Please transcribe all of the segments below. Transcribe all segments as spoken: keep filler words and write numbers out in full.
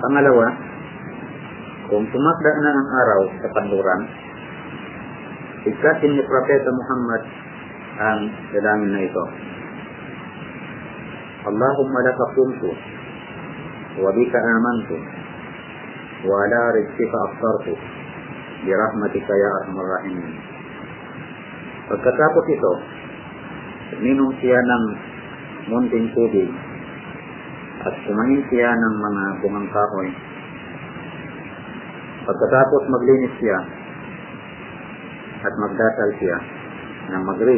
Pangalawa, kung tumakda na ang araw sa kanluran, bigkasin ni Propeta Muhammad ang dalangin na ito. Allahumma laka qumtu wa bika amantu wa ala rizqika aftartu bi rahmatika ya arhamar rahimin. Pagkatapos ito, minom siya ng munting tubig at kumain siya ng mga bungang kahoy. Pagkatapos maglinis siya at magdasal siya ng Maghrib,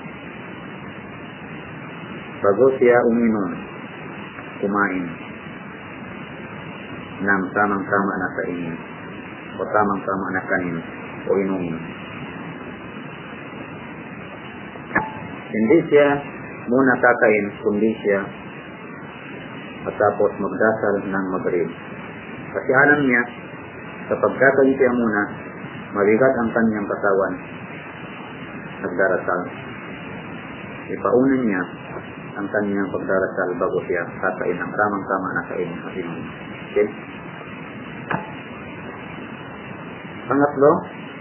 bago siya uminom, kumain ng tamang-tama na kainin o tamang-tama na kanin o inumin. Hindi siya muna kakain, kundi siya at tapos magdasal ng Maghrib. Kasi alam niya, sa pagkakain siya muna, mabigat ang kanyang katawan, nagdarasal. Ipauna niya ang kanyang pagdarasal bago siya kakain ng tamang-tama na kainin at inumin. Okay? Pangatlo,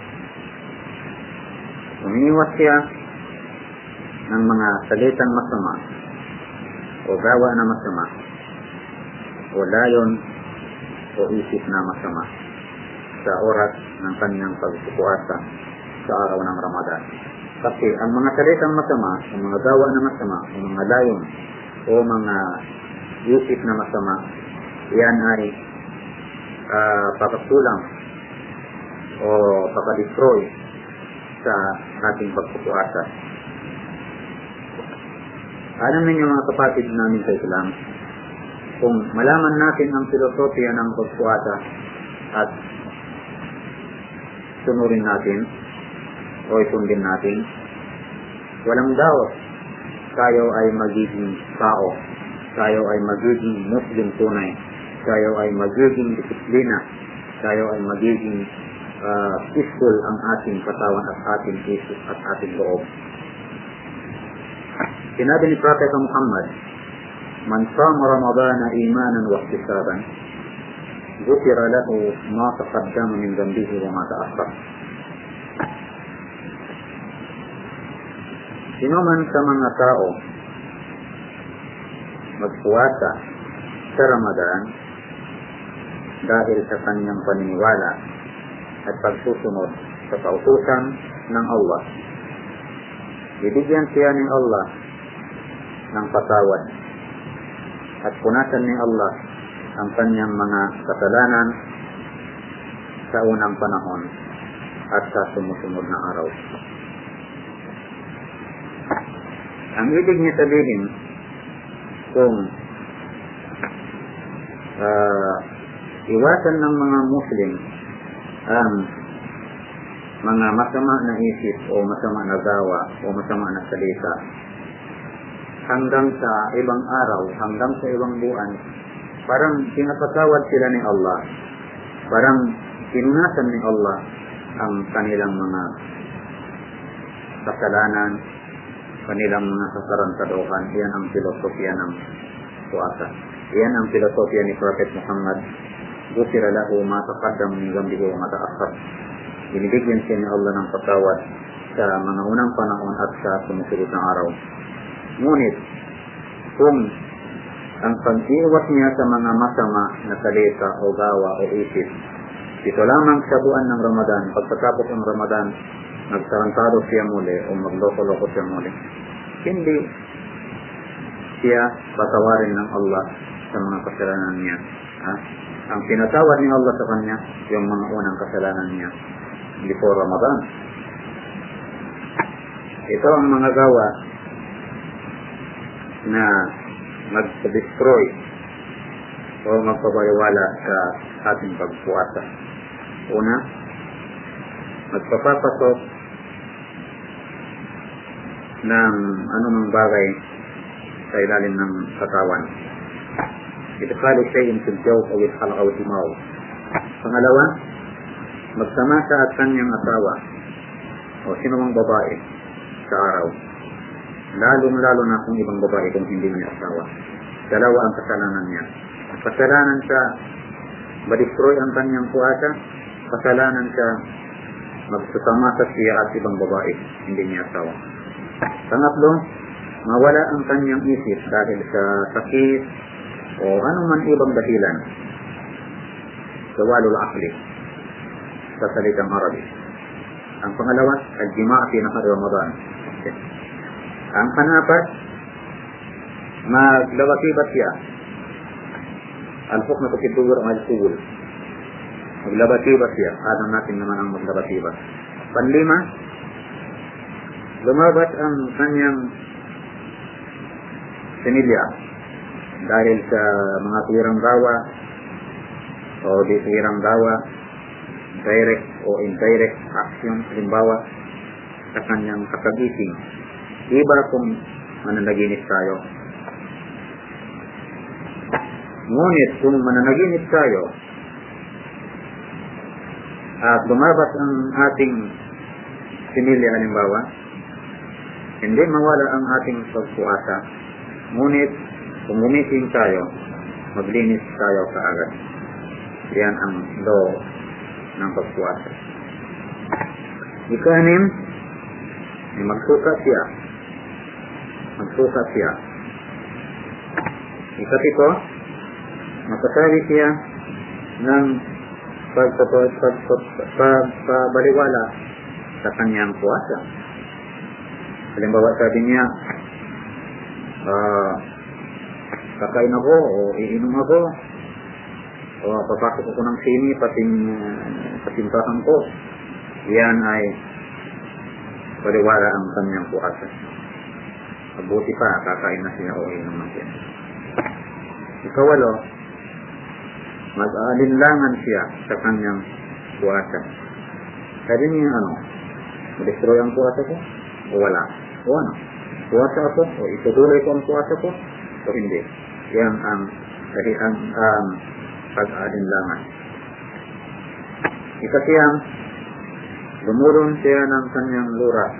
umiiwas siya ng mga salitang masama o gawa na masama o layon o isip na masama sa oras ng kanyang pagpupuasa sa araw ng Ramadan. Kasi ang mga salitang masama, ang mga gawa na masama, ang mga layon o mga isip na masama, yan ay uh, pagkatulang o pagka-destroy sa ating pagpupuasa. Alam ninyo mga kapatid namin sa Islam, kung malaman natin ang filosofiya ng pagpuasa at sunurin natin o isundin natin, walang doubt tayo ay magiging tao, tayo ay magiging Muslim tunay, tayo ay magiging disiplina, tayo ay magiging uh, peaceful ang ating katawan at ating isip at ating loob. Sinabi ni Propeta Muhammad, man sama Ramadana imanan wa ihtisaban, ghufira lahu ma taqaddama min dhanbihi wa ma ta'akhkhar. Sino man sa mga tao magpuwasa sa Ramadan dahil sa kanyang paniniwala at pagsusunod sa kautusan ng Allah, bibigyan siya ni Allah ng patawad at punasan ni Allah ang kanyang mga kasalanan sa unang panahon at sa sumusunod na araw. Ang ibig niya sabihin, kung uh, iwasan ng mga Muslim ang mga masama na isip o masama na gawa o masama na salita hanggang sa ibang araw, hanggang sa ibang buwan, parang pinapatawad sila ni Allah, parang pinunasan ni Allah ang kanilang mga kasalanan, kanilang mga kasarantaduhan. Iyan ang filosofiya ng puasa. Iyan ang filosofiya ni Prophet Muhammad. Ghufira lahu ma taqaddama min dhanbihi wa ma ta'akhkhar. Binibigyan siya ni Allah ng patawad sa mga unang panahon at sa sumusunod na araw. Ngunit, kung ang pag-iwas niya sa mga masama na salita o gawa o isip, ito lamang sa buwan ng Ramadan, pagkatapos ng Ramadan, nagsarantado siya muli o magloko-loko siya muli, hindi siya patawarin ng Allah sa mga kasalanan niya. Ha? Ang pinatawad ni Allah sa kanya, yung mga unang kasalanan niya before Ramadan. Ito ang mga gawa na mag-destroy o magpabaliwala sa ating pagpuasa. Una, magpapapasok ng anumang bagay sa ilalim ng katawan. Idkhalu shay'in fil jawf aw idkhal aw timaw. Pangalawa, magsama sa at kanyang asawa o sinumang babae sa araw, lalong-lalo na kung ibang babae kung hindi niya asawa. Dalawa ang kasalanan niya. Kasalanan sa ma-destroy ang kanyang puwasa, kasalanan siya magsasama sa siya at ibang babae, hindi niya asawa. Pangatlo, mawala ang kanyang isip dahil sa sakit o anuman ibang dahilan. Zawalul aqli sa salitang Arabic. Ang pangalawa, al-jima' fi nahar Ramadan. Okay. Ang panapat, maglawakibat siya. Al-hukm fi ad-duwar al-qubul. Maglabatibat siya. Adam natin naman ang maglabatibat. Panlima, lumabat ang kanyang sinilya dahil sa mga tirang gawa o di tirang gawa, direct o indirect action, halimbawa sa kanyang kakagising. Iba kung mananaginip tayo. Ngunit kung mananaginip tayo at lumabat ang ating sinilya, halimbawa, hindi mawala ang ating pagpuasa. Ngunit kung gumising tayo, maglinis tayo kaagad. Yan ang law ng pagpuasa. Ika-anim, magsukat siya. Magsukat siya. Ikapito, magkasabi siya ng pagpabaliwala sa kanyang puasa. Halimbawa, sabi niya, uh, kakain ako o iinom ako o papasok ako ng sini pating patintahan ko. Yan ay baliwala ang kanyang puasa. Mabuti pa, kakain na siya o iinom na siya. Ikawalo, mag-aalinlangan siya sa kanyang puasa. Sabi niya, ano, ma-destroy ang puasa ko o wala? O ano? Puasa ako o itutuloy ko ang puasa ko o hindi? Yan ang kasi ang um, pag-aalinlangan. Ikasiyam, lumurun siya ng kanyang luras.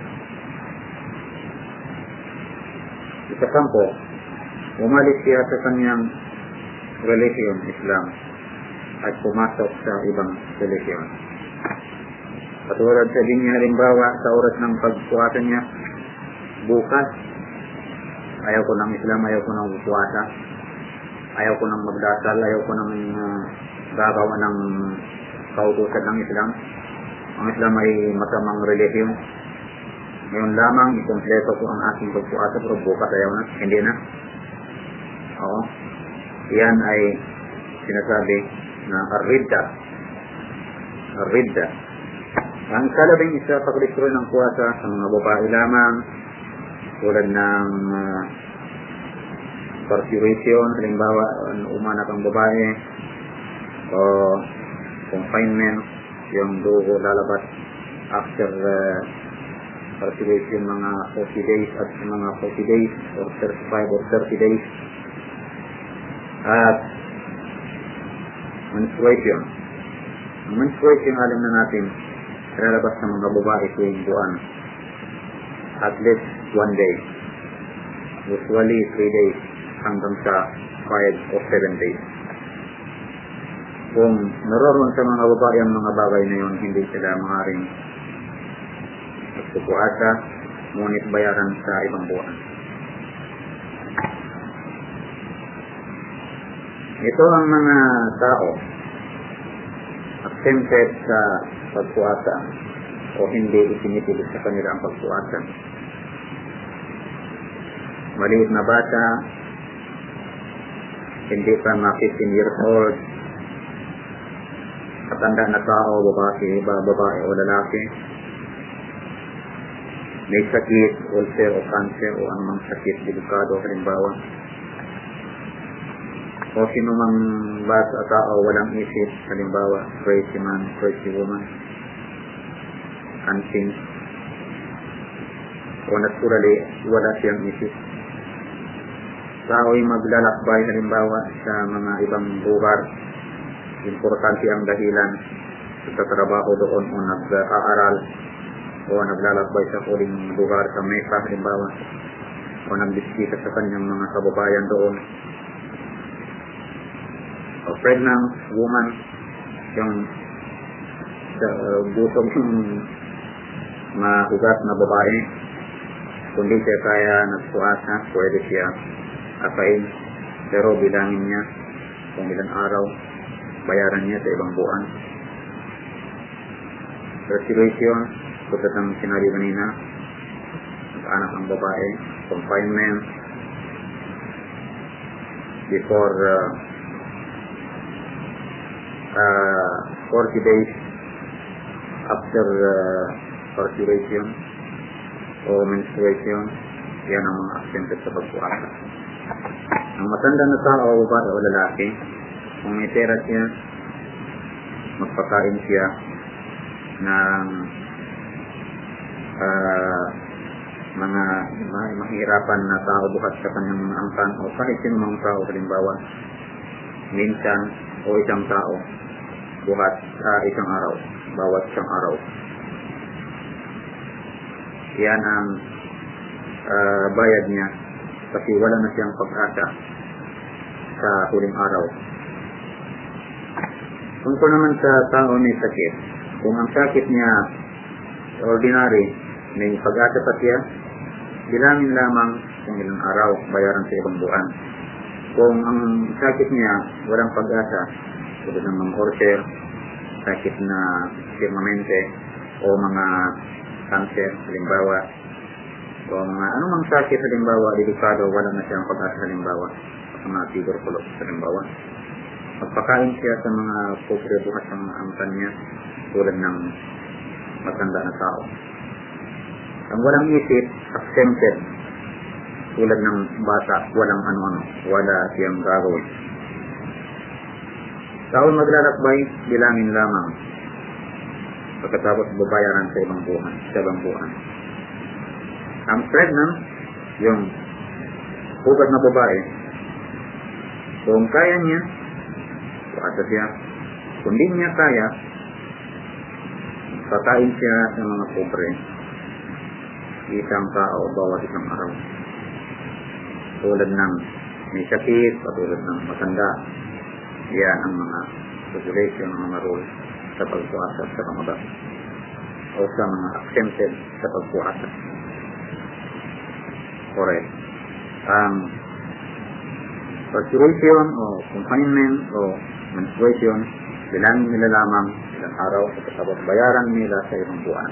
Ikasampo, umalis siya sa kanyang religion, Islam, at pumasok sa ibang religion. Katulad sa linya, halimbawa, sa oras ng pagpuasa niya, bukas, ayaw ko ng Islam, ayaw ko ng puasa, ayaw ko ng magdasal, ayaw ko ng uh, gagawa ng kautusan ng Islam. Ang Islam ay masamang religion. Ngayon lamang, ikompleto ko ang aking pagpuasa, pero bukas ayaw na, hindi na. Oo. Yan ay sinasabi na ar-ridda. Ar-ridda. Ang kalabing isa, pag-destroy ng puasa sa mga babae lamang, tulad ng uh, perspiration, halimbawa, umanak ang babae, o confinement, yung dugo lalabas after uh, perspiration, mga forty days at mga forty days, or thirty-five or thirty days. At menstruation. Ang menstruation, alam na natin, lalabas ng mga babae tuwing buwan. At least one day. Usually three days hanggang sa five or seven days. Kung naroon sa mga babae ang mga bagay na yun, hindi sila maaaring magpupuasa, ngunit bayaran sa ibang buwan. Ito ang mga tao exempted sa pagpuasa o hindi isinipilit sa kanila ang pagpuasa. Maliit na bata, hindi pa mga fifteen years old, katanda na tao, babae, babae o lalaki, may sakit, ulcer o cancer o anumang sakit, delikado, halimbawa, o sino mang bata tao walang isip, halimbawa crazy man, crazy woman, unseen, o naturally wala siyang isip. Tao'y maglalakbay halimbawa sa mga ibang lugar, importante ang dahilan sa trabaho doon o nag-aaral o naglalakbay sa huling lugar sa Mecca halimbawa o nagbisita sa kanyang mga kababayan doon. o pregnant woman, yung uh, gutom yung mahugat na babae, kundi siya kaya nagsuasa, pwede siya akain, pero bilangin niya kung ilang araw, bayaran niya sa ibang buwan. Restoration, tulad ng sinabi kanina, anak ang babae, confinement, before uh, uh, forty days after uh, parturition o menstruation, yan ang mga accented sa pagpuasa. Ang matanda na tao, babae o lalaki, kung may pera siya, magpakain siya ng uh, mga mahirapan na tao buhat sa kanyang mga angkan o kahit sino mga tao, halimbawa minsan o isang tao buhat sa uh, isang araw, bawat isang araw. Yan ang uh, bayad niya kasi wala na siyang pag-asa sa huling araw. Tungkol naman sa tao may sakit, kung ang sakit niya ordinary, may pag-asa pa siya, bilangin lamang kung ilang araw, bayaran sa ibang buwan. Kung ang sakit niya walang pag-asa, tulad ng mga ulcer, sakit na permanente, o mga cancer, halimbawa, o mga anumang sakit, halimbawa, delikado, wala na siyang pag-asa, halimbawa, mga tuberculosis, halimbawa, magpakain siya sa mga pobre bukas sa mga angkan niya, tulad ng matanda na tao. Ang walang isip, exempted, tulad ng bata, walang ano-ano, wala siyang gagawin. Taon maglalakbay, bilangin lamang, pagkatapos babayaran sa ibang buwan, sa ibang buwan. Ang pregnant, yung hugad na babae, kung kaya niya, puasa siya. Kung di niya kaya, pakain siya sa mga pobre, isang tao bawat isang araw. Tulad ng may sakit, patulad ng matanda. Yan ang mga regulation, ang mga rules sa pagpuasa sa Ramadan o sa mga exempted sa pagpuasa. Correct. Ang parturition o confinement o menstruation, bilangin nila lamang ilang araw at tapos bayaran nila sa ibang buwan.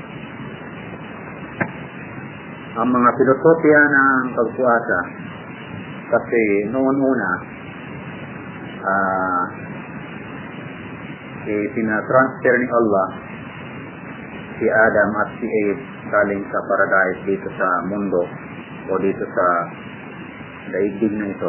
Ang mga filosofiya ng pagpuasa, kasi noon una uh, ipinatransfer ni Allah si Adam at si Eve galing sa paradise dito sa mundo o dito sa daigdig na ito.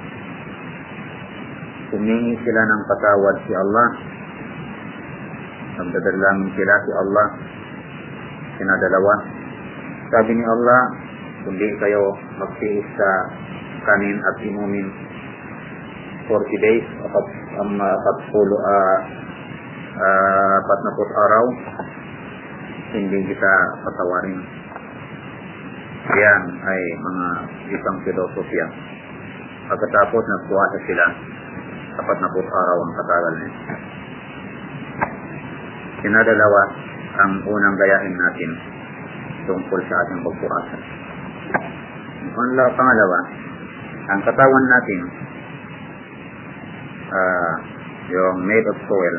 Humingi sila ng patawad si Allah, nagdadalangin sila si Allah, sinadalawa. Sabi ni Allah, kundi kayo magtiis sa kanin at inumin forty days, apat um, patpulo uh, uh, patnapot araw, hindi kita patawarin. Yan ay mga isang filosofiya. Pagkatapos nagpuasa sila, apat na put araw ang katagal niya. Sinadalawa ang unang gayahin natin tungkol sa ating pagpuasa. Pangalawa, ang katawan natin, uh, yung made of soil,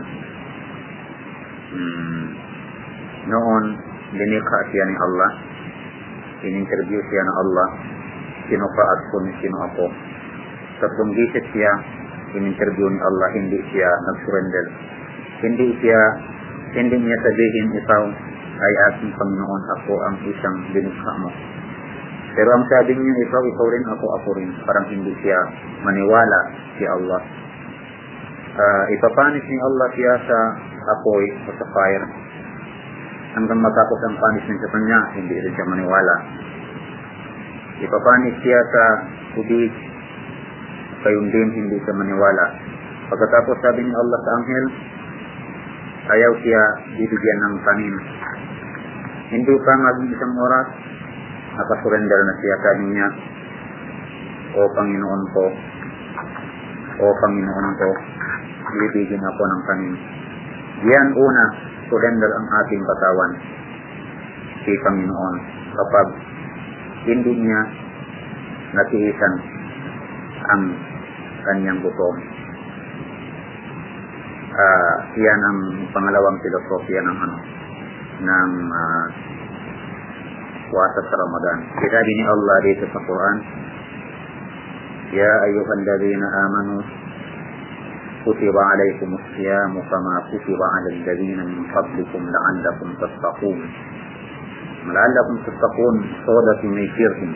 hmm, noon linikha siya ni Allah, in-interview siya ng Allah, sino ka at kung sino ako. Tatlong gisit siya, in-interview ni Allah, hindi siya nag-surrender. Hindi siya, hindi niya sabihin, ikaw ay aking Panginoon, ako ang isang linikha mo. Pero ang sabi niya, ikaw, ikaw rin, ako, ako rin. Parang hindi siya maniwala si Allah. Uh, ipapanis ni Allah siya sa apoy o sa fire. Hanggang matapos ang punishment sa kanya, hindi rin siya maniwala. Ipapanis siya sa tubig, kayong din hindi siya maniwala. Pagkatapos sabi ni Allah sa anghel, ayaw siya bibigyan ng kanin. Hindi pa maging isang oras, nakasurrender na siya, sabi niya, o Panginoon ko, O Panginoon ko, ibigin ako ng kanin. Yan una, surrender ang ating katawan kay Panginoon kapag hindi niya natiisan ang kanyang gutom. Uh, yan ang pangalawang filosofiya ng ano ng uh, puasa sa Ramadan. Sinabi ni Allah dito sa Quran, Ya ayyuhalladzina amanu kutiba alaykumus siyamu kama kutiba alal ladzina min qablikum la'allakum tattaqun. La'allakum tattaqun, so that you may fear Him.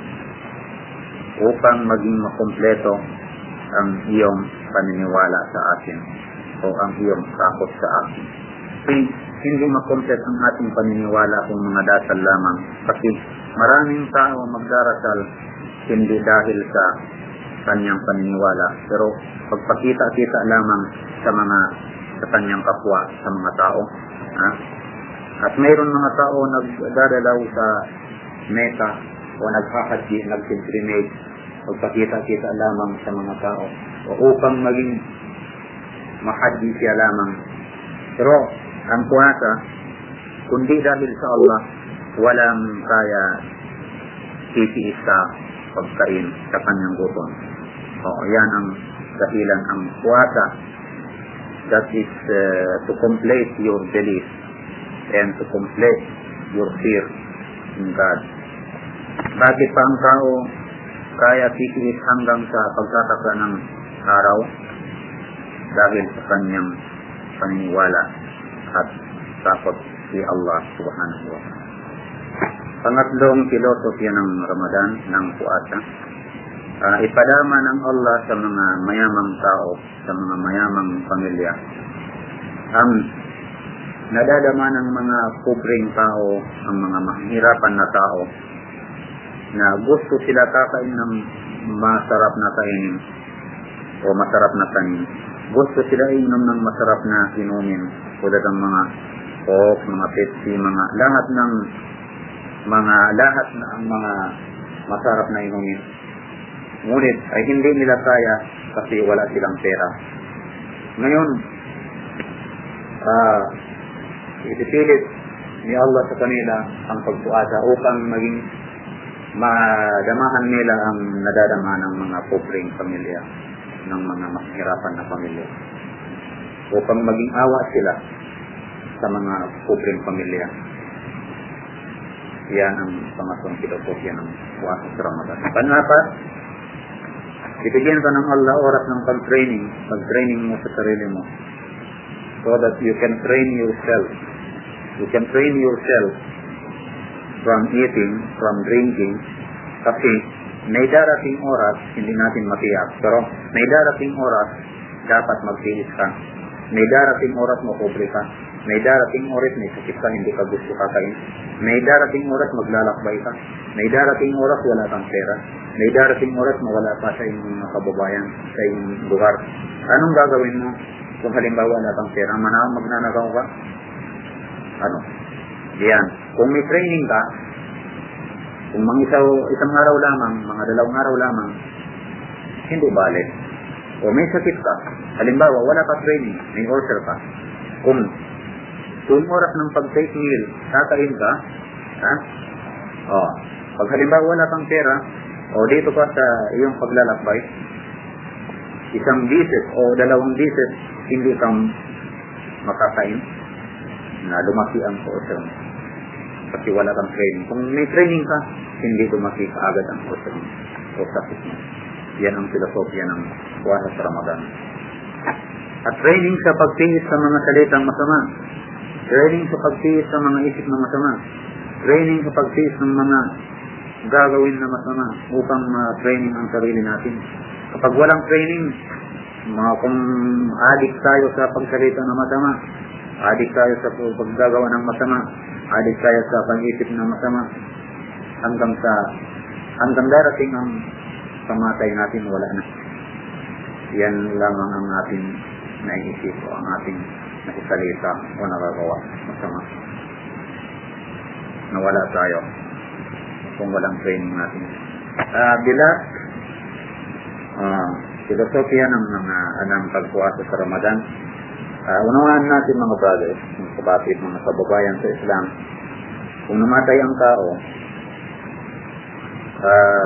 Upang maging makumpleto ang iyong paniniwala sa akin o ang iyong takot sa akin. Kasi hindi makumpleto ang ating paniniwala kung mga dasal lamang. Kasi maraming tao magdarasal hindi dahil sa kanyang paniniwala, pero pagpakita-kita lamang sa mga sa kanyang kapwa, sa mga tao. Ha? At mayroon mga tao nagdadalaw sa Mecca o naghahaji, nagpilgrimage, pagpakita-kita lamang sa mga tao o upang maging mahaji siya lamang. Pero ang puasa, kundi dahil sa Allah, walang kaya titiis sa pagkain sa kanyang gutom. O yan ang dahilan ang puasa. That is uh, to complete your belief and to complete your fear in God. Bakit pa ang tao kaya titiis hanggang sa pagtataka ng araw? Dahil sa kanyang paniniwala at takot si Allah subhanahu wa ta'ala. Pangatlong filosofiya ng Ramadan, ng puasa, uh, ipadama ng Allah sa mga mayamang tao, sa mga mayamang pamilya, ang nadadama ng mga pobreng tao, ang mga mahihirapan na tao, na gusto sila kakain ng masarap na kainin o masarap na kanin. Gusto sila inom ng masarap na inumin, tulad ng mga Coke, mga Pepsi, mga lahat ng mga lahat na ang mga masarap na inumin. Ngunit ay hindi nila kaya kasi wala silang pera. Ngayon, uh, ipipilit ni Allah sa kanila ang pagpuasa upang maging madamahan nila ang nadadama ng mga pobreng pamilya, ng mga mahihirapan na pamilya, upang maging awa sila sa mga pobreng pamilya. Yan ang pangatlong filosofiya ng puasa sa Ramadan. Pang-apat, ibigyan ka ng Allah oras ng pag-training, pag-training mo sa sarili mo, so that you can train yourself. You can train yourself from eating, from drinking, kasi may darating oras, hindi natin matiyak, pero may darating oras, dapat magtiis ka. May darating oras, mapobre ka. May darating oras, may sakit ka, hindi ka gusto kakain. May darating oras, maglalakbay ka. May darating oras, wala kang pera. May darating oras, mawala pa sa inyong mga kababayan, sa inyong lugar. Anong gagawin mo kung halimbawa wala kang pera? Manang magnanagaw ka? Ano? Yan. Kung may training ka, kung mga isaw, isang araw lamang, mga dalawang araw lamang, hindi balik. O may sakit ka, halimbawa wala ka training, may ulcer ka, kung tuwing oras ng pag-take meal, kakain ka, ha? O, pag halimbawa wala kang pera, o dito ka sa iyong paglalakbay, isang bisis o dalawang bisis, hindi kang makakain, na lumaki ang ulcer mo. Kasi wala kang training. Kung may training ka, hindi lumaki kaagad ang ulcer mo o sakit mo. Yan ang filosofiya ng puasa sa Ramadan. At training sa pagtiis sa mga salitang masama. Training sa pagtiis sa mga isip na masama. Training sa pagtiis ng mga gagawin na masama upang ma-training ang sarili natin. Kapag walang training, mga kung adik tayo sa pagsalita na masama, adik tayo sa paggagawa ng masama, adik tayo sa pag-isip ng masama, hanggang sa hanggang darating ang pamatay natin, wala na. Yan lamang ang ating naiisip o ang ating nakisalita o nagagawa masama. Nawala tayo kung walang training natin. Uh, bila uh, filosofiya ng mga anang pagpuasa sa Ramadan. Uh, unawaan natin mga brothers, mga kapatid, mga kababayan sa Islam, kung namatay ang tao, uh,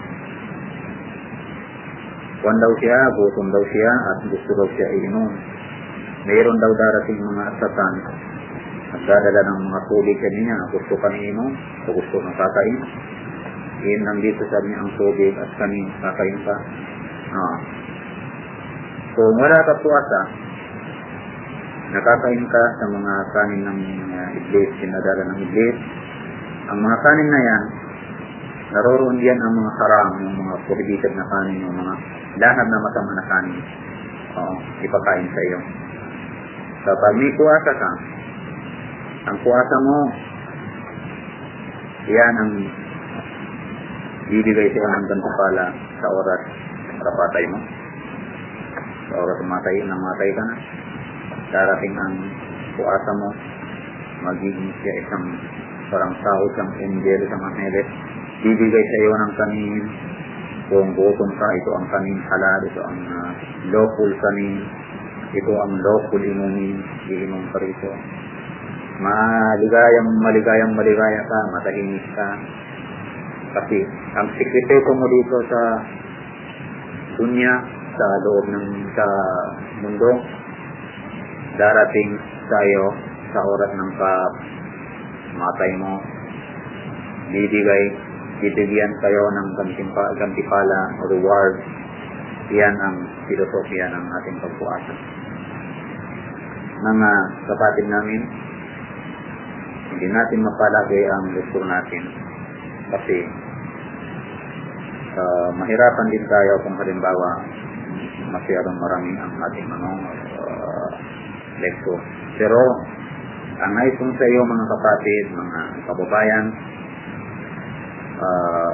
kuwan daw siya, gutom daw siya, at gusto daw siya iinom. Mayroon daw darating mga asatan at dadala ng mga tubig kanina, gusto ka iinom o gusto kang kakain. Iyon lang dito sabi niya ang tubig at kanin, kakain ka. Ah. So, wala ka puasa, nakakain ka sa mga kanin ng uh, iblis, sinadala ng iblis. Ang mga kanin na yan, naroroon diyan ang mga haram, yung mga prohibited na kanin, yung mga lahat na masama na kanin. Oo, ipakain sa iyo. Kapag may puasa ka, ang puasa mo, yan ang bibigay siya ng gantimpala sa oras para patay mo. Sa oras matay, nang matay ka na, darating ang puasa mo, magiging siya isang parang tao, isang angel, isang angeles, bibigay sa iyo ng kanin. Kung gutom ka, ito ang kanin halal, ito ang uh, lawful kanin, ito ang lawful inumin, iinom ka rito. Maligayang, maligayang, maligaya ka, matahimik ka. Kasi ang sikreto mo dito sa dunya, sa loob ng sa mundo, darating sa iyo sa oras ng kamatay mo, bibigay, bibigyan kayo ng gantipala o reward. Yan ang filosofiya ng ating pagpuasa. Mga kapatid namin, hindi natin mapalagay ang gusto natin kasi uh, mahirapan din tayo kung halimbawa masyadong marami ang ating ano, uh, lekso. Pero ang nais kong sa iyo mga kapatid, mga kababayan, uh,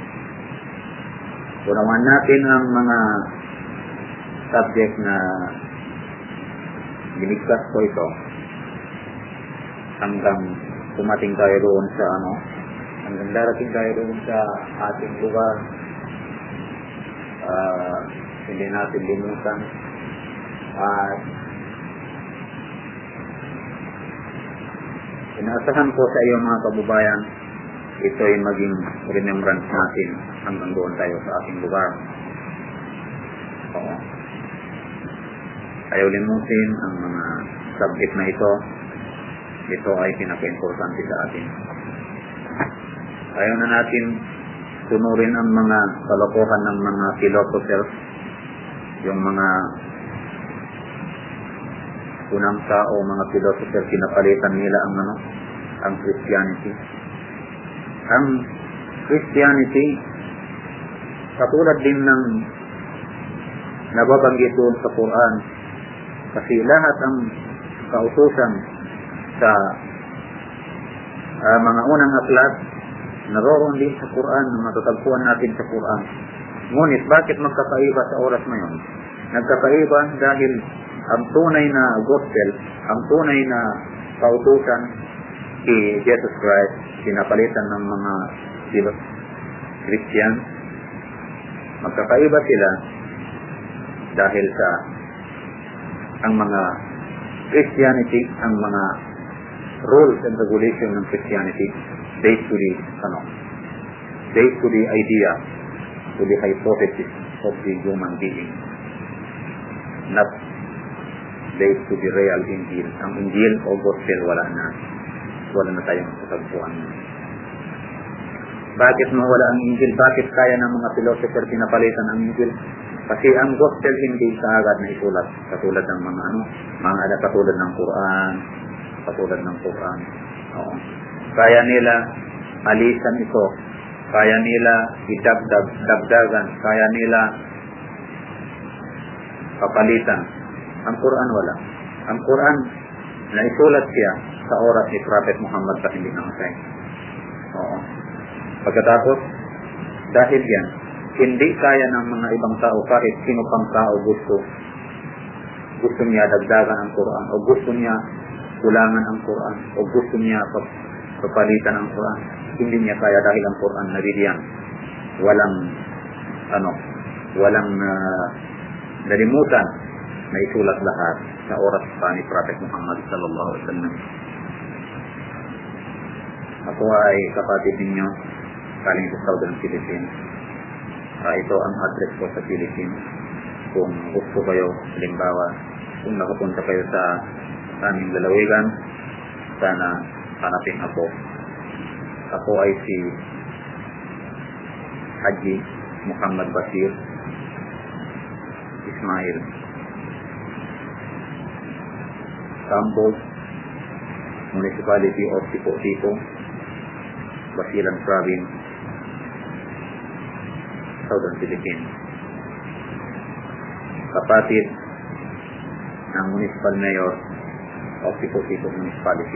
unawan natin ang mga subject na binigkas ko ito hanggang tumating tayo doon sa ano, hanggang darating tayo doon sa ating lugar. Uh, hindi natin limutan at inaasahan ko sa iyo mga kababayan, ito ay maging remembrance natin hanggang doon tayo sa ating lugar. Oo. Ayaw limutin ang mga subject na ito. Ito ay pinaka-importante sa atin. Ayaw na natin sunurin ang mga kalokohan ng mga philosophers, yung mga unang tao, mga philosophers, pinapalitan nila ang ano, ang Christianity. Ang Christianity, katulad din ng nababanggit doon sa Quran, kasi lahat ang kautusan sa uh, mga unang aklat naroroon din sa Quran, matatagpuan natin sa Quran. Ngunit bakit magkakaiba sa oras na yun? Nagkakaiba dahil ang tunay na gospel, ang tunay na kautusan si Jesus Christ, pinapalitan ng mga Christian. Magkakaiba sila dahil sa ang mga Christianity, ang mga rules and regulation ng Christianity based to the ano, based to the idea, to the hypothesis of the human being, not based to the real Injil. Ang Injil o Gospel wala na. Wala na tayong matagpuan. Bakit mawala ang Injil? Bakit kaya ng mga philosopher pinapalitan ang Injil? Kasi ang Gospel hindi kaagad na isulat. Katulad ng mga ano, mga ala katulad ng Quran, katulad ng Quran. Oo. Kaya nila alisan ito. Kaya nila idagdag, dagdagan. Kaya nila papalitan. Ang Quran wala. Ang Quran na isulat siya sa oras ni Prophet Muhammad sa hindi namatay. Oo. Pagkatapos, dahil yan, hindi kaya ng mga ibang tao, kahit sino pang tao gusto, gusto niya dagdagan ang Quran, o gusto niya kulangan ang Quran, o gusto niya papalitan ang Quran. Hindi niya kaya dahil ang Quran nabigyan. Walang, ano, walang uh, nalimutan na isulat lahat sa oras pa ni Prophet Muhammad sallallahu alaihi wasallam. Ako ay kapatid ninyo galing sa Southern Philippines. Uh, ito ang address ko sa Philippines. Kung gusto kayo, halimbawa, kung nakapunta kayo sa aming lalawigan, sana hanapin ako. Ako ay si Haji Muhammad Bashir Ismail, Tambog, Municipality of Tipo-Tipo, Basilan Province, Southern Philippines. Kapatid ng Municipal Mayor of Tipo-Tipo Municipality.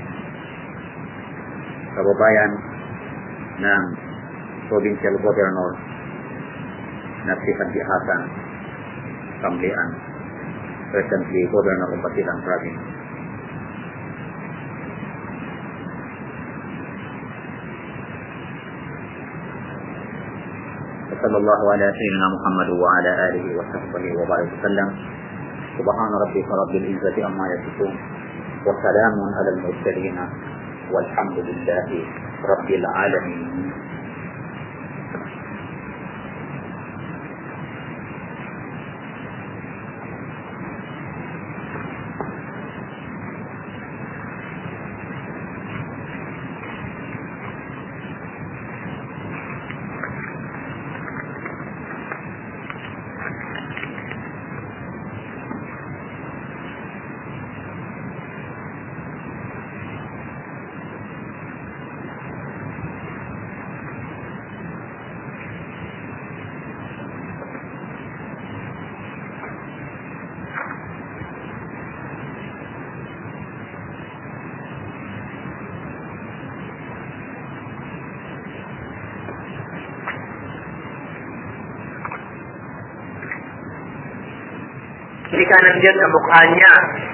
Kababayan ng Provincial Governor na si Haji Hasan Kamlian, presently Governor of Basilan Province. صلى الله على سيدنا محمد وعلى آله وصحبه وبارك وسلم. سبحان ربك رب العزة عما يصفون وسلام على المرسلين والحمد لله رب العالمين. Hindi ka nandiyan sa mukha niya.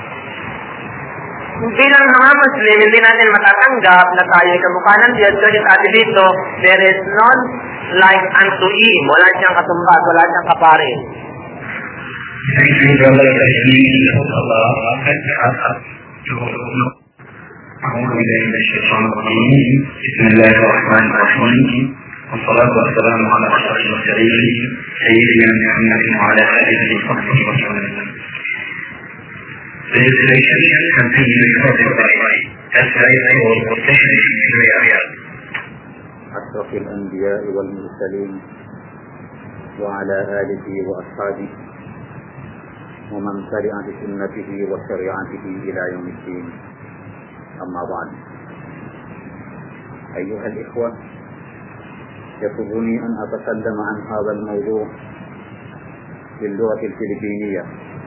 Bilang mga Muslim, hindi natin matatanggap na tayo ay kamukha ng Diyos kasi sabi dito, there is none like unto him. Wala siyang katumbat, wala siyang kaparin. والصلاة والسلام على أشرف المرسلين سيدنا محمد وعلى آله وصحبه وسلم. The legislation continues as I was protected in the area. أشرف الأنبياء والمرسلين وعلى آله وأصحابه ومن تبع بسنته وشريعته إلى يوم الدين. أما بعد، أيها الإخوة، يسرني أن أتكلم عن هذا الموضوع باللغة الفلبينية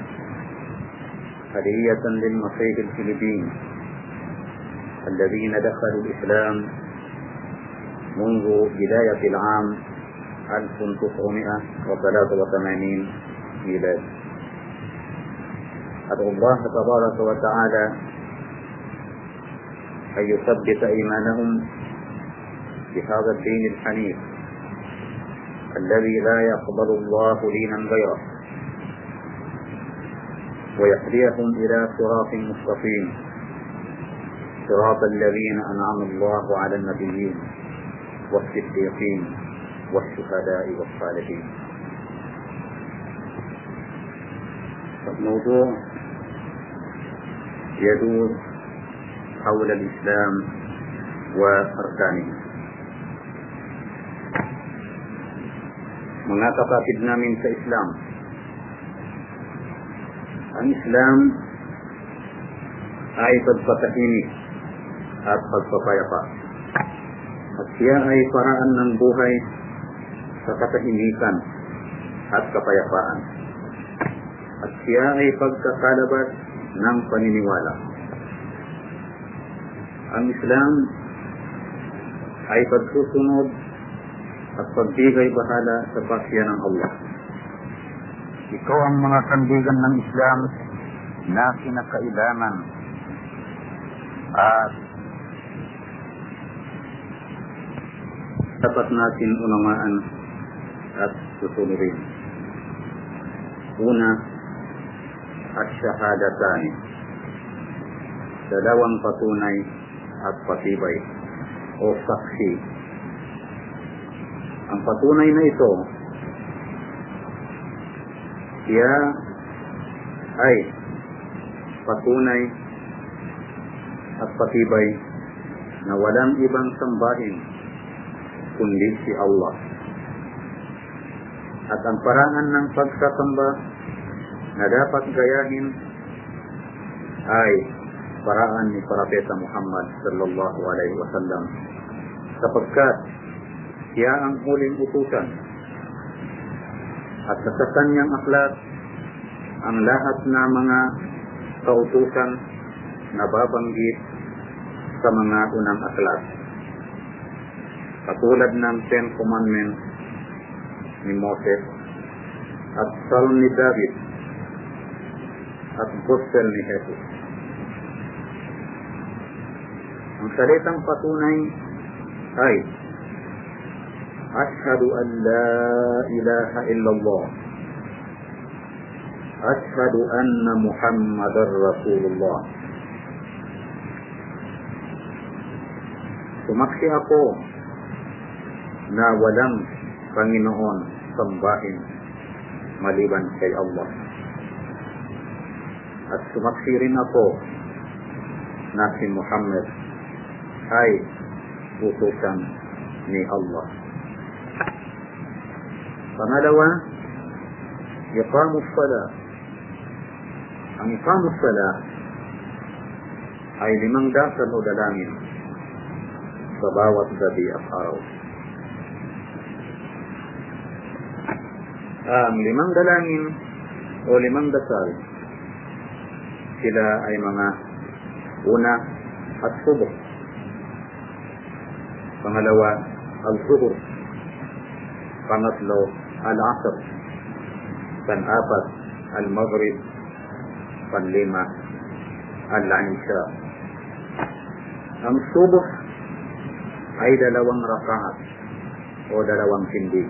هدية للمصير الفلبين الذين دخلوا الإسلام منذ بداية العام ألف وتسعمائة وثلاثة وثمانين ميلاد. أدعو الله تبارك وتعالى أن يثبت إيمانهم بهذا الدين الحنيف الذي لا يقبل الله دينا غيره، ويهديهم إلى صراط مستقيم، صراط الذين أنعم الله على النبيين والصديقين والشهداء والصالحين. الموضوع يدور حول الإسلام وأركانه. Mga kapatid namin sa Islam, ang Islam ay pagpatahimik at pagpapayapa, at siya ay paraan ng buhay sa katahimikan at kapayapaan, at siya ay pagkakalabas ng paniniwala. Ang Islam ay pagsusunod at pagbigay bahala sa pasya ng Allah. Ikaw ang mga kandigan ng Islam na kinakailangan at dapat natin unamaan at susunodin. Una, ash-shahadatani, dalawang patunay at patibay o saksi. Ang patunay na ito, siya ay patunay at patibay na walang ibang sambahin kundi si Allah. At ang paraan ng pagsasamba na dapat gayahin ay paraan ni Propeta Muhammad sallallahu alaihi wasallam, sapagkat siya ang huling utusan at sa kanyang akhlak ang lahat na mga kautusan na babanggit sa mga unang aklat, katulad ng Ten Commandments ni Moses at Psalm ni David at Gospel ni Jesus. Ang salitang patunay ay Ashhadu an la ilaha illallah, Ashhadu anna Muhammadar Rasulullah. Sumaksi ako na walang Panginoon sambahin maliban kay Allah. At sumaksi rin ako na si Muhammad ay utusan ni Allah. Pangalawa, iqamus salat. Ang iqamus salat ay limang dasal o dalangin sa bawat gabi at araw. Ang limang dalangin o limang dasal, sila ay mga una, at-subh. Pangalawa, al-zuhur. Pangatlo, al-asr. Pan-apat, al-maghrib. Panlima, al-isha. Ang subh ay dalawang rakaat o dalawang tindi.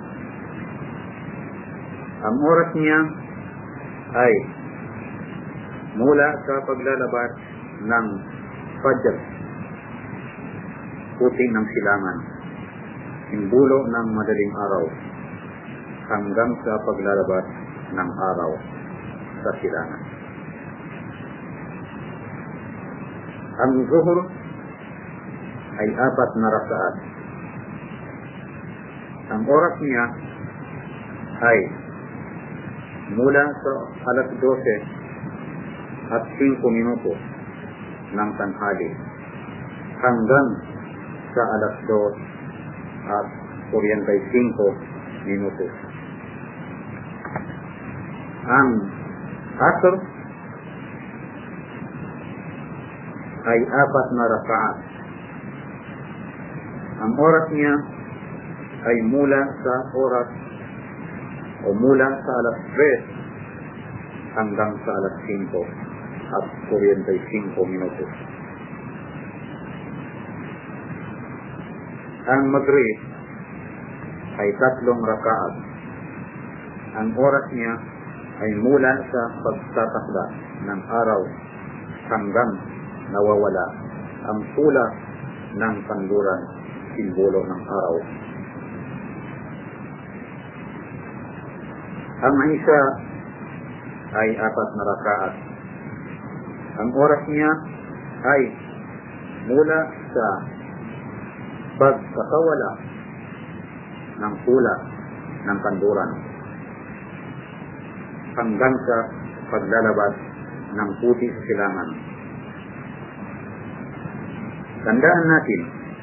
Ang oras niya ay mula sa paglalabas ng Fajr, puti ng silangan, imbulo ng madaling araw, hanggang sa paglalabas ng araw sa silangan. Ang zuhur ay apat na rakaat. Ang oras niya ay mula sa alas dose at singko minuto ng tanghali hanggang sa alas dos at kuryenta y singko minuto. Ang asr ay apat na rakaat. Ang oras niya ay mula sa oras o mula sa alas tres hanggang sa alas singko at kuryenta y singko minuto. Ang Maghrib ay tatlong rakaat. Ang oras niya ay mula sa pagtatakda ng araw hanggang nawawala ang pula ng kanluran, simbolo ng araw. Ang Isha ay apat na rakaat. Ang oras niya ay mula sa pagkakawala ng pula ng kanluran hanggang sa paglalabas ng puti sa silangan. Tandaan natin,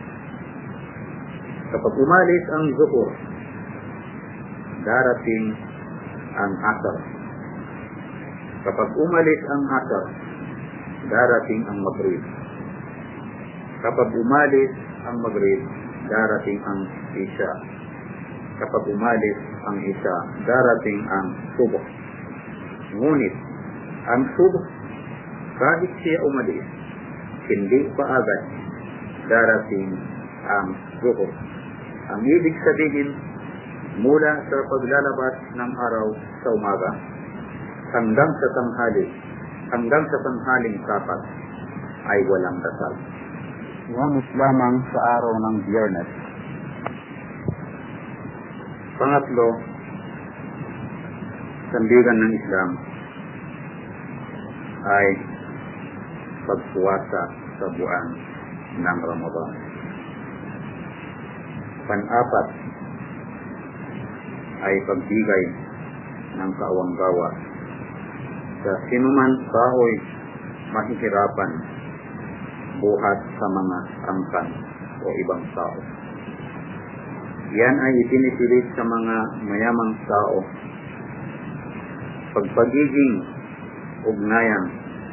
kapag umalis ang zuhur, darating ang asar. Kapag umalis ang asar, darating ang maghrib. Kapag umalis ang maghrib, darating ang isha. Kapag umalis ang isha, darating ang subh. Ngunit, ang subh, kahit siya umalis, hindi pa agad darating ang zuhur. Ang ibig sabihin, mula sa paglalabas ng araw sa umaga hanggang sa tanghali, hanggang sa tanghaling sapat ay walang dasal. Iwamis lamang sa araw ng Biyernes. Pangatlo, sandigan ng Islam ay pagpuwasa sa buwan ng Ramadan. Pan-apat ay pagbigay ng kaawang-gawa sa sinuman tao'y mahihirapan buhat sa mga angkan o ibang tao. Yan ay itinipilit sa mga mayamang tao. Pagpagiging ugnayan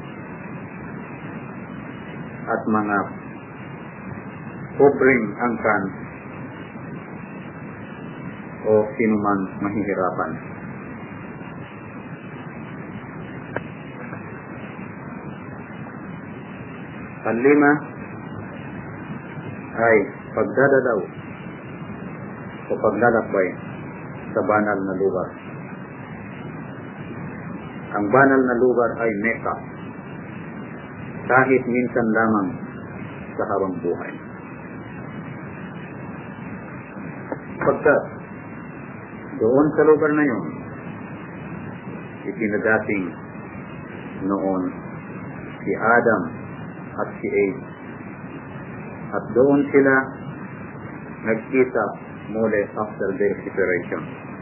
at mga pobreng angkan o sinumang mahihirapan. Panlima ay pagdadalaw o paglalakbay sa banal na lugar. Ang banal na lugar ay Mecca, kahit minsan lamang sa habang buhay. Pagkat doon sa lugar na yun, ipinadating noon si Adam at si Eve. At doon sila nagkita muli after their separation.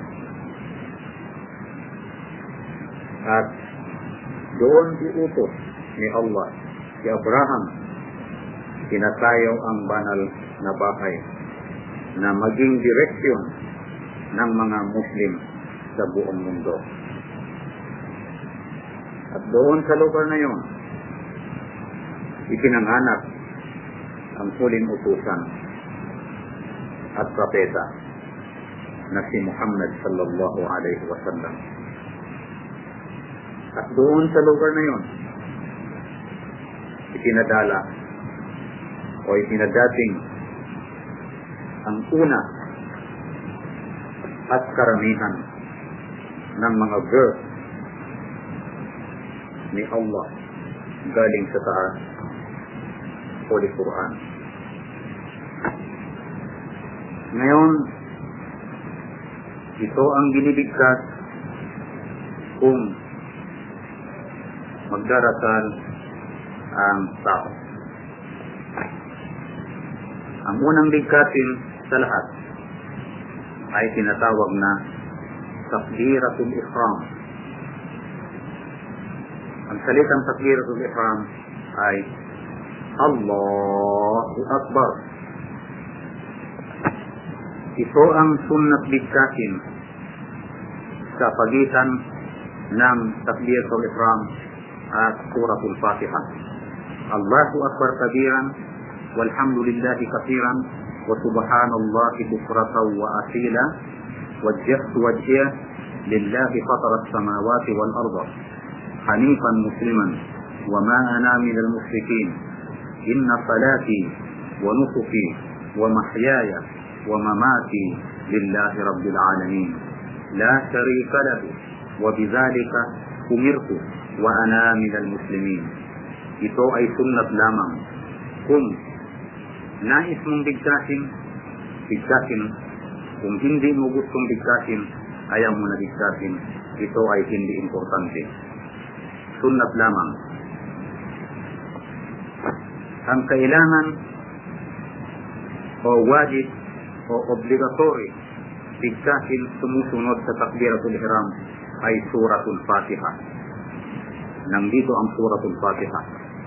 At doon iutos ni Allah si Abraham, tinatayo ang banal na bahay na maging direksyon ng mga Muslim sa buong mundo. At doon sa lugar na yun, ipinanganak ang huling utusan at propeta na si Muhammad sallallahu alaihi wasallam. At doon sa lugar na yun, ipinadala o ipinadating ang una at karamihan ng mga verse ni Allah galing sa taas, Holy Quran. Ngayon, ito ang binibigkas kung magdarasal ang tao. Ang unang bigkasin sa lahat ay tinatawag na takbiratul ihram. Ang salitang takbiratul ihram ay Allahu Akbar. Ito ang sunnat bigkasin sa pagitan ng takbiratul ihram at suratul Fatiha. Allahu Akbar kabiran, walhamdulillahi katsiran, wa subhanallahi bukratan wa asila, wajjahtu wajhiya lillahi fatara as-samawati wal arda hanifan musliman wa ma ana minal musyrikin. Inna salati wa nusuki wa mahyaya wa mamati lillahi rabbil alamin. La sharika lahu wa bidzalika umirtu wa ana minal muslimin. Ito ay sunnat lamang. Kung nais mong bigkasin, bigkasin. Kung hindi mo gustong bigkasin, ayaw mo na bigkasin. Ito ay hindi importante. Sunnat lamang. Ang kailangan o wajib o obligatory bigkasin sumusunod sa takbiratul ihram ay suratul Fatiha. Nandito ang suratul Fatiha.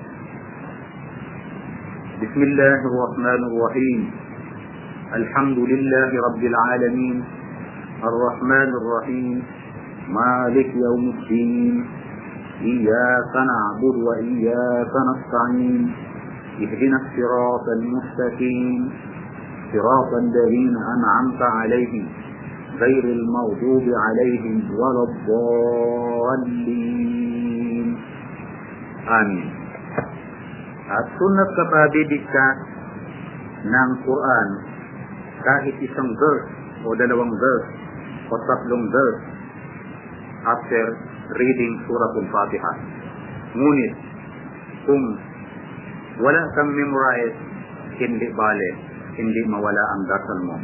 Bismillahirrahmanirrahim. Alhamdulillahi Rabbil Alamin. Ar-Rahmanirrahim. Malik Yawmuddin. Iyyaka na'budu wa iyyaka nasta'in. Ihdinas siratal mustaqim. Siratal ladzina an'amta 'alaihim ghairil maghdubi 'alaihim waladdallin. Amin. At sunat kapag bibigkas ng Quran kahit isang verse o dalawang verse o tatlong verse after reading Suratul Fatiha. Ngunit, kung wala kang memorize, hindi bale, hindi mawala ang dasal mo.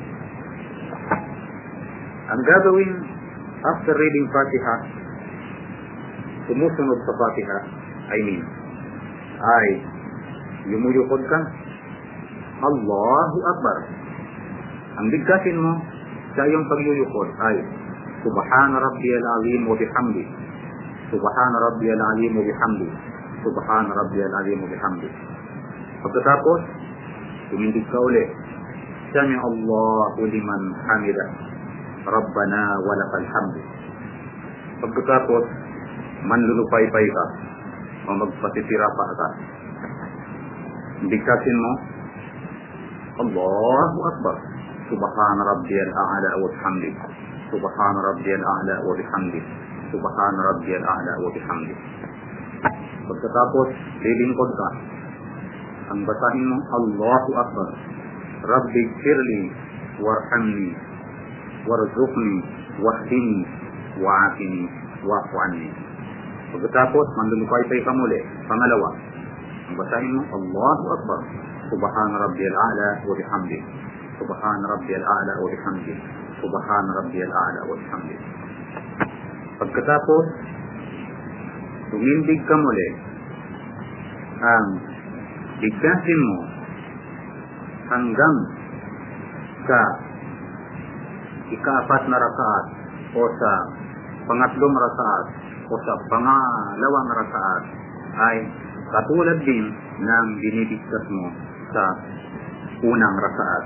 Ang gagawin after reading Fatiha, sumusunod sa Fatiha, I mean, ay yumuyukod ka, Allahu Akbar. Ang bigkasin mo sa iyong pagyuyukod ay Subhana Rabbiyal Azim wa bihamdi, Subhana Rabbiyal Azim wa bihamdi, Subhana Rabbiyal Azim wa bihamdi. Pagkatapos, tumindig ka ulit, Sami Allahu liman hamida, Rabbana wa lakal hamd. Pagkatapos, manlulupay-pay ka o magpatitira pa ka. Bigkasin mo, Allahu Akbar, Subhana Rabbiyal A'la wa bihamdi, Subhana Rabbiyal A'la wa bihamdi, Subhana Rabbiyal A'la wa bihamdi. Pagkatapos, lilingkod ka. Ang basahin mo, Allahu Akbar, Rabbi gfirli warhamni warzuqni wahdini wa'afini wa'fu anni. Pagkatapos, manlulupay-pay ka muli. Pangalawa, ang basahin mo, Allahu Akbar, Subhana Rabbiyal A'la wa bihamdi, Subhana Rabbiyal A'la wa bihamdi, Subhana Rabbiyal A'la wa bihamdi. Pagkatapos, tumindig ka muli. Ang bigkasin mo hanggang sa ika-apat na rakaat o sa pangatlong rakaat o sa pangalawang rakaat ay katulad din ng binibigkas mo sa unang rakaat.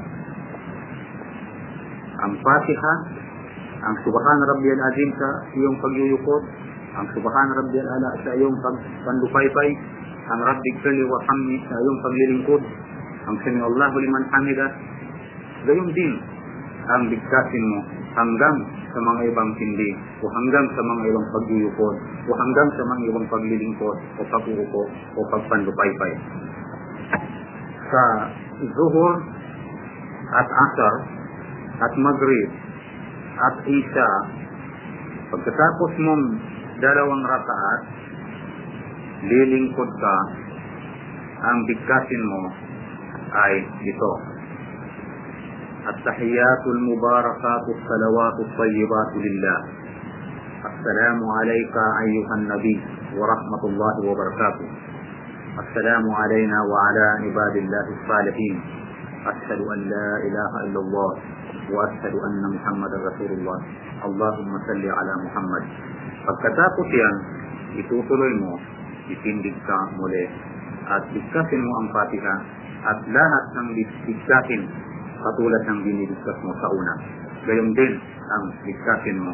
Ang Fatiha, ang Subhana Rabbiyal Azim sa iyong pagyuyukod, ang Subhana Rabbiyal A'la sa iyong panlupay-pay, ang Rabbi gfirli warhamni sa iyong paglilingkod, ang Sami Allahu liman hamida, gayon din ang bigkasin mo hanggang sa mga ibang hindi o hanggang sa mga ibang pagyuyukod o hanggang sa mga ibang paglilingkod o pag-uupo o pagpanlupay-pay. Sa Zuhur at Asar at Maghrib at Isha, pagkatapos mong dalawang rakaat, lilingkod ka, ang bigkasin mo ay ito. At-tahiyatul mubarakatus salawatus tayyibatu lillah. Assalamu alayka ayyuhan nabi wa rahmatullahi wa barakatuh. Assalamu alayna wa ala ibadillahi salihin. Ashhadu an la ilaha illallah wa ashhadu anna Muhammadar Rasulullah. Allahumma salli ala Muhammad. Pagkatapos yan, itutuloy mo, itindig ka muli at bigkasin mo ang Fatiha at lahat ng bigkasin katulad ng binibigkas mo sa una. Gayon din ang bigkasin mo.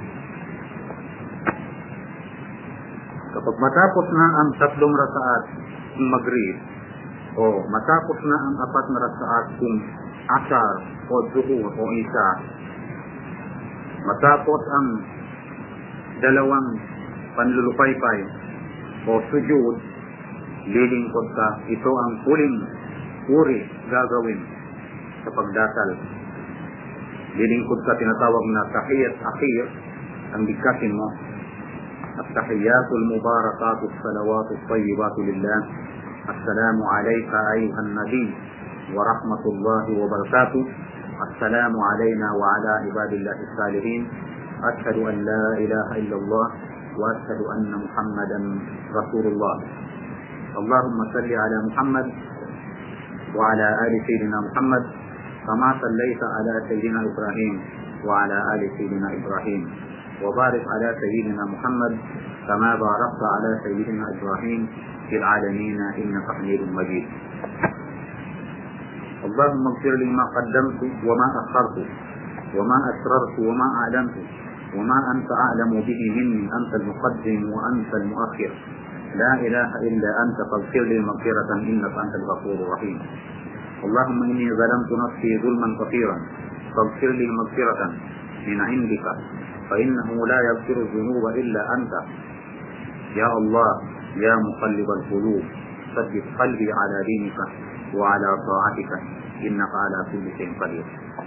Kapag matapos na ang tatlong rakaat kung Maghrib o matapos na ang apat na rakaat kung Asar o Zuhur o Isha, matapos ang dalawang panlulupay-pay o sujud, lilingkod ka. Ito ang huling uri gagawin sa pagdasal. Lilingkod ka, tinatawag na tahiyat akhir, ang bigkasin mo. At-tahiyatul mubarakatus salawatus tayyibatu lillah. Assalamu alayka ayyuhan nabi wa rahmatullahi wa barakatuh. Assalamu alayna wa ala ibadillahi salihin. Ashhadu an la ilaha illallah wa ashhadu anna Muhammadan Rasulullah. Allahumma salli ala Muhammad wa ala ali sayyidina Muhammad kama sallaita ala sayyidina Ibrahim wa ala ali sayyidina Ibrahim wa barik ala sayyidina Muhammad kama barakta ala sayyidina Ibrahim fil alamin innaka Hamidum Majid. Allahumma ighfir li ma qaddamtu wa ma akhartu wa ma asrartu wa ma a'lantu wa ma anta a'lamu bihi minni anta al-muqaddim wa anta al-mu'akhir. لا إله إلا أنت فاغفر لي مغفرة إنك أنت الغفور الرحيم. اللهم إني ظلمت نفسي ظلما كثيرا فاغفر لي مغفرة من عندك فإنه لا يغفر الذنوب إلا أنت. يا الله يا مقلب القلوب ثبت قلبي على دينك وعلى طاعتك إنك على كل شيء قدير.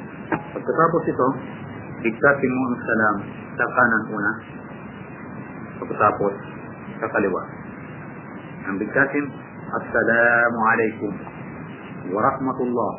Pagkatapos ito, bigkasin mo ang salam sa kanan una. pagkatapos sa kaliwa. Ang bigkasin, Assalamu alaikum wa rahmatullah.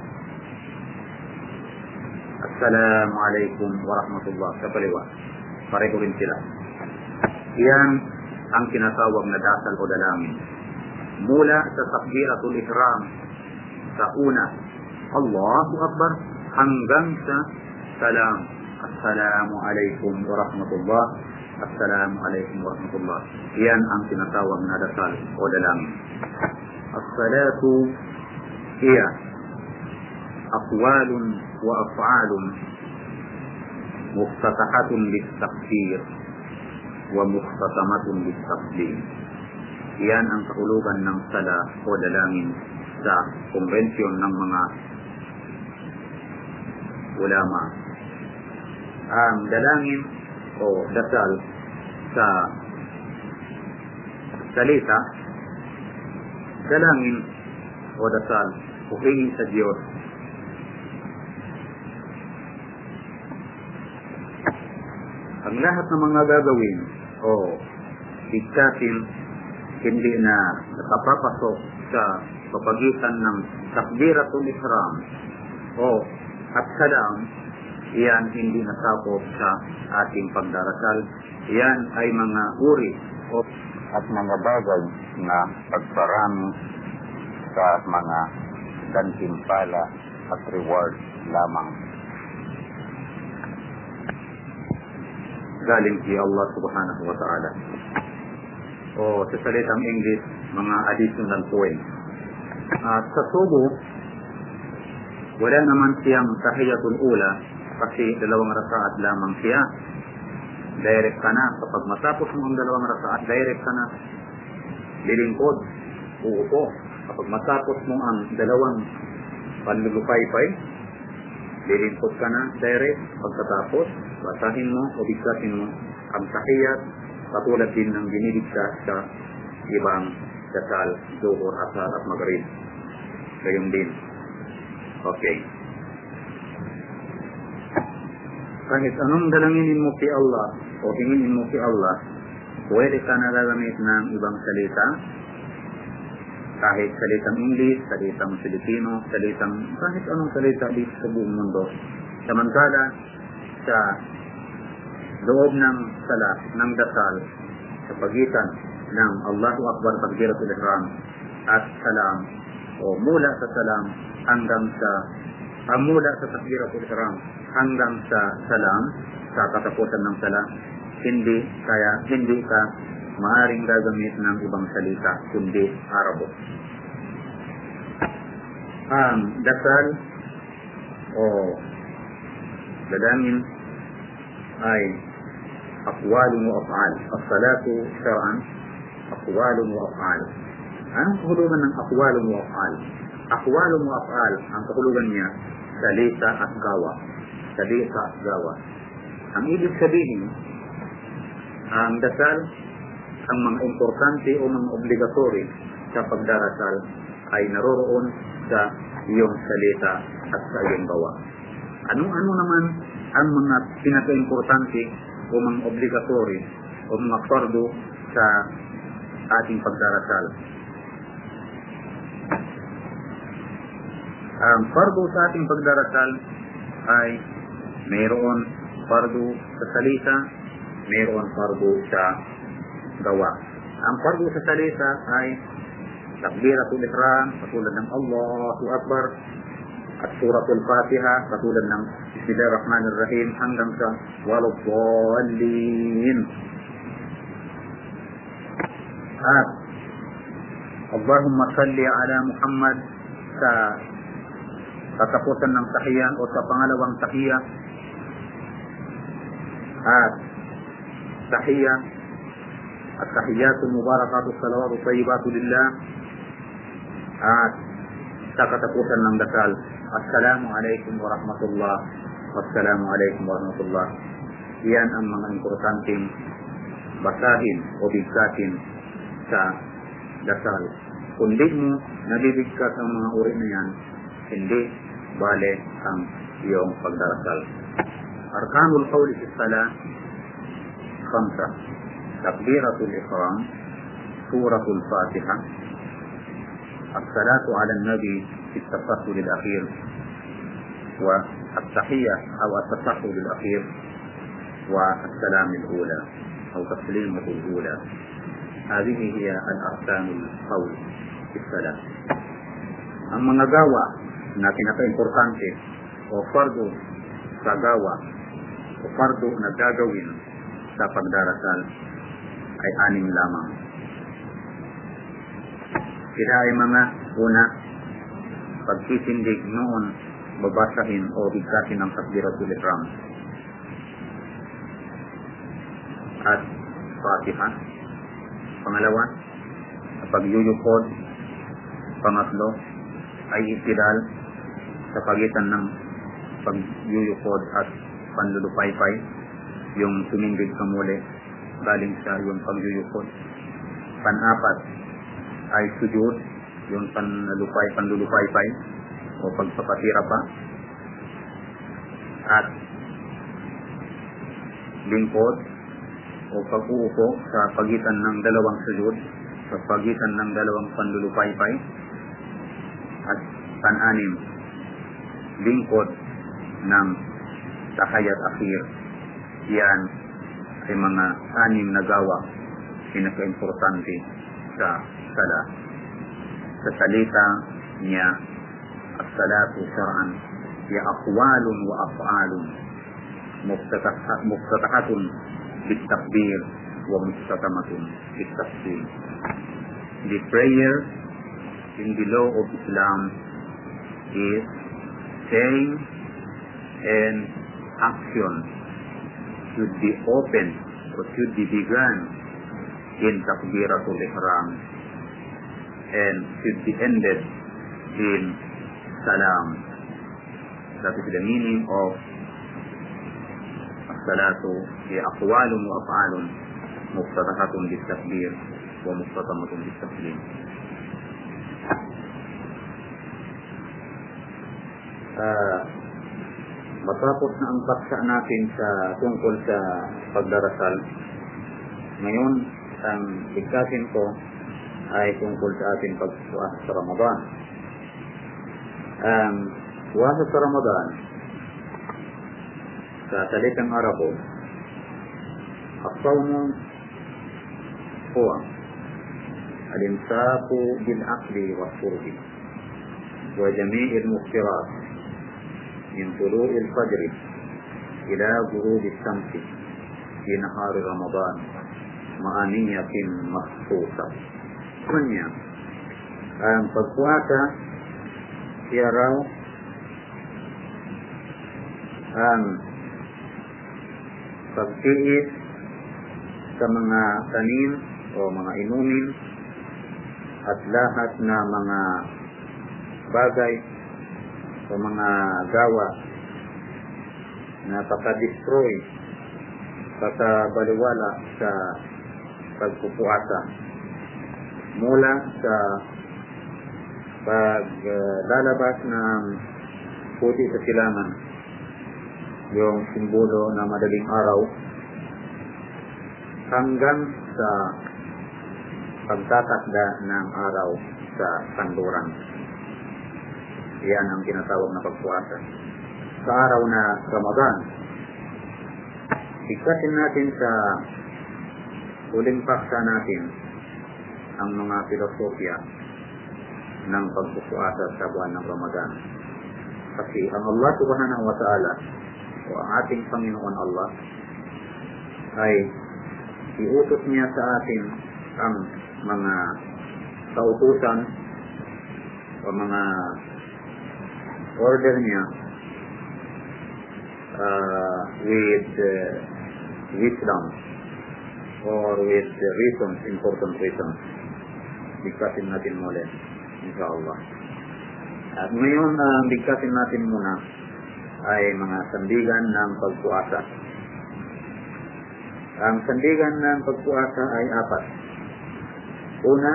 Assalamu alaikum wa rahmatullah sa kaliwa. Pareho rin sila. Yan ang tinatawag na dasal o dalangin. Mula sa takbiratul ihram sa una, Allahu Akbar, hanggang sa salam. Assalamu alaikum wa rahmatullah. Assalamu alaikum wa rahmatullah. Yan ang tinatawag na dasal o dalangin. As-salatu hiya aqwalun wa af'alun muftatahatun lit-takbir wa muftatamatun lit-taslim. Yan ang kahulugan ng sala o dalangin sa konbensyon ng mga ulama. Ang dalangin o dasal sa salita, dalangin o dasal o hingin sa Diyos ang lahat ng mga gagawin o bigkasin hindi na nakapapasok sa papagitan ng takbiratul ihram o at salam, iyan hindi nasakop sa ating pagdarasal. Iyan ay mga uri o at mga bagay na pagparami sa mga gantimpala at reward lamang. Galing kay Allah subhanahu wa ta'ala. O sa salitang English, mga additional points. At sa subo, wala naman siyang tahiyatul ula kasi dalawang rakaat lamang siya. Direct ka na. Kapag matapos mo ang dalawang rakaat, direct ka na. Lilingkod. Uupo. Kapag matapos mo ang dalawang panlulupay-pay, lilingkod ka na. Direct. Pagkatapos, basahin mo o bigkasin mo ang tahiyat, katulad din ng binibigkas sa ibang dasal, zuhur, asar at maghrib. Gayon din. Okay. Kahit anong dalanginin mo kay Allah o hinginin mo kay Allah, pwede ka na gagamit ng ibang salita, kahit salitang English, salitang Filipino, salitang kahit anong salita dito sa buong mundo. Samantala, sa loob ng sala, ng dasal, sa pagitan ng Allahu Akbar, takbiratul ihram at salam, o mula sa salam hanggang sa ah, mula sa takbiratul ihram hanggang sa salam, sa katapusan ng sala, hindi kaya hindi ka maaring gagamit ng ibang salita kundi Arabo. Ang dasal o dalangin ay aqwalun wa af'al. As-salatu shar'an aqwalun wa af'al. Anong kahulugan ng aqwalun wa af'al? Aqwalun wa af'al, ang kahulugan niya salita at gawa. Salita at gawa. Ang ibig sabihin, ang dasal, ang mga importante o mga obligatory sa pagdarasal ay naroroon sa iyong salita at sa iyong gawa. Anong-ano naman ang mga pinaka-importante o mga obligatory o mga fardo sa ating pagdarasal? Ang fardo sa ating pagdarasal ay mayroon fardo sa salita, mayroon fardo sa gawa. Ang fardo sa salita ay takbiratul ihram, katulad ng Allahu Akbar, at suratul Fatiha, katulad ng Bismillahirrahmanirrahim, hanggang sa Waladdallin. At Allahumma salli ala Muhammad sa katapusan ng tahiyya o sa pangalawang tahiyya. At tahiyya at tahiyyatu mubarakatu salawatu tayyibatu lillah. At sa katapusan ng dasal, Assalamu alaikum wa rahmatullah. Assalamu alaikum wa rahmatullah. Iyan ang mga importanteng basahin o bigkasin sa dasal. Kung di mo nabibigkas ang mga uri na yan, hindi bale ang iyong pagdarasal. Arkanul qawli fi salah khamsa. takbiratul ihram, suratul Fatiha, as-salatu ala nabi fi at-tashahhud al-akhir, wa at-tahiyyah aw at-tashahhud al-akhir, wa as-salam al-ula aw taslimatul ula. Hadhihi hiya al-arkanul qawl fi as-salat. Ang mga gawa na pinaka-importante o fardo sa gawa o fardo na gagawin sa pagdarasal ay anim lamang. Sila ay mga una, pagsisindig noon babasahin o bigkasin ng takbiratul ihram at Fatiha. Pangalawa, pagyuyukod. Pangatlo ay itidal sa pagitan ng pagyuyukod at panlulupaypay, yung tumindig ka muli galing sa yung pagyuyukod. Panapat ay sujud, yung panlulupay, panlulupaypay o pagpapatira pa. At lingkod o pag-uupo sa pagitan ng dalawang sujud, sa pagitan ng dalawang panlulupaypay. At pan-anim, lingkod ng tahiyat akhir. Yan ay mga anim na gawa pinaka-importante sa sala. Sa salita niya, as-salatu syar'an ya aqwalun wa af'alun muftatahatun bit-takbir wa muftatamatun bit-taslim. The prayer in the law of Islam is saying and action should be opened or should be begun in takbiratul ihram and should be ended in salam. That is the meaning of as-salatu hiya aqwalun wa af'alun muftatahatun bit-takbir wa muftatamatun bit-taslim. Uh, matapos na ang paksa natin sa tungkol sa pagdarasal, ngayon ang bigkasin ko ay tungkol sa ating pagpuasa sa Ramadan. Ang puasa sa Ramadan sa salitang Arabo, as-sawmu huwa al-imsaku bil-akli was-shurbi wa jami'il muftirat min tulu'il fajr ila ghurub ash-shams fi nahar Ramadan ma'aniyatin makhsusa. Kanya ang pagpuasa siya raw ang pagtiis sa mga tanim o mga inumin at lahat na mga bagay o mga gawa na pagka-destroy, pagka-baliwala sa pagpupuasa, mula sa paglalabas ng puti sa silangan, yung simbolo na madaling araw, hanggang sa pagtatakda ng araw sa kanluran. Yan ang tinatawag na pagpuasa. Sa araw na Ramadan, bigkasin natin sa huling paksa natin ang mga filosofya ng pagpupuasa sa buwan ng Ramadan. Kasi ang Allah subhanahu wa ta'ala o ang ating Panginoon Allah ay iutos niya sa atin ang mga kautusan o mga order niya uh, with uh, wisdom or with uh, reasons, important reasons. Bigkasin natin muli, insyaAllah. At ngayon, ang uh, bigkasin natin muna ay mga sandigan ng pagpuasa. Ang sandigan ng pagpuasa ay apat. Una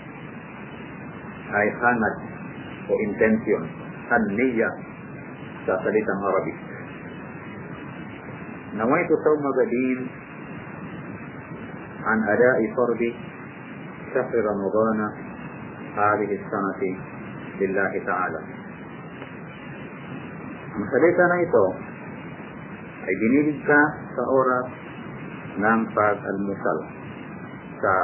ay hanad o intention, an-niyya sa salitang Arabic. Nawaitu sawma gadin عن أداء فرض شهر رمضان هذه السنة لله تعالى. Ang salita na ito ay dinilig ka sa oras ng pag-almusal sa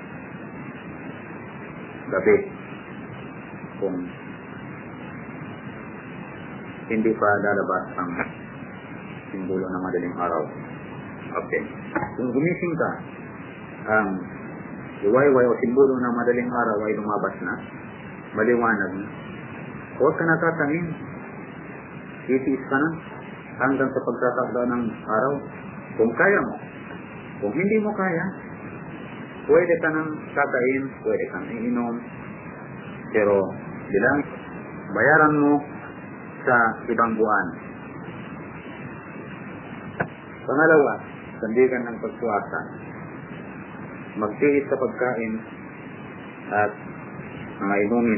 gabi kung hindi pa lalabas ang simbolo ng madaling araw. Okay. Kung gumising ka, ang iwayway o simbolo ng madaling araw ay lumabas na, maliwanag na, huwag ka natatangin. Titiis ka na hanggang sa pagtatakda ng araw. Kung kaya mo. Kung hindi mo kaya, pwede ka nang kakain, pwede kang iinom, pero bilang bayaran mo sa ibang buwan. Pangalawa, sandigan ng pagpuasa. Magtiis sa pagkain at mga inumin.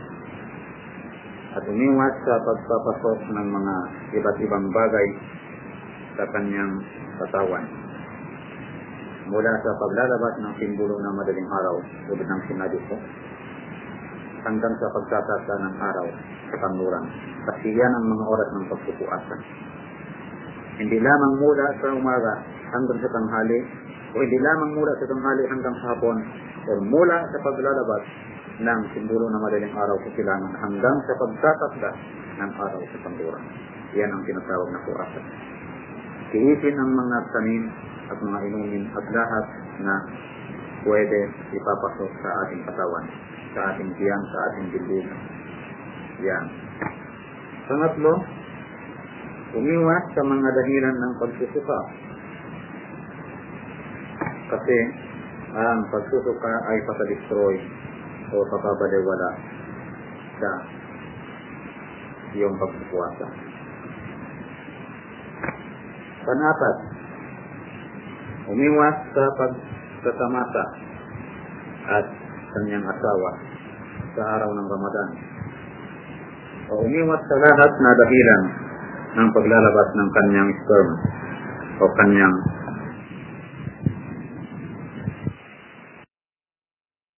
At umiwas sa pagpapasok ng mga iba't ibang bagay sa kanyang katawan. Mula sa paglalabas ng simbolo ng madaling araw, tulad ng sinabi ko, hanggang sa pagtatasa ng araw sa kanluran. Kasi yan ang mga oras ng pagpupuasa. Hindi lamang mula sa umaga hanggang sa tanghali, o hindi lamang mula sa tanghali hanggang sa hapon, o mula sa paglalabas ng simbolo ng madaling araw sa silangan hanggang sa pagtatakda ng araw sa kanluran. Yan ang tinatawag na puasa. Tiisin ang mga tanim at mga inumin at lahat na pwede ipapasok sa ating katawan, sa ating tiyan, sa ating dibdib. Yan. Pangatlo, umiwas sa mga dahilan ng pagsusuka. Kasi ang pagsusuka ay papadestroy o papabaliwala sa iyong pagpupuasa. Panapat, umiwas sa pagtatamasa at kanyang asawa sa araw ng Ramadan. O umiwas sa lahat na dahilan ng paglalabas ng kanyang sperm o kanyang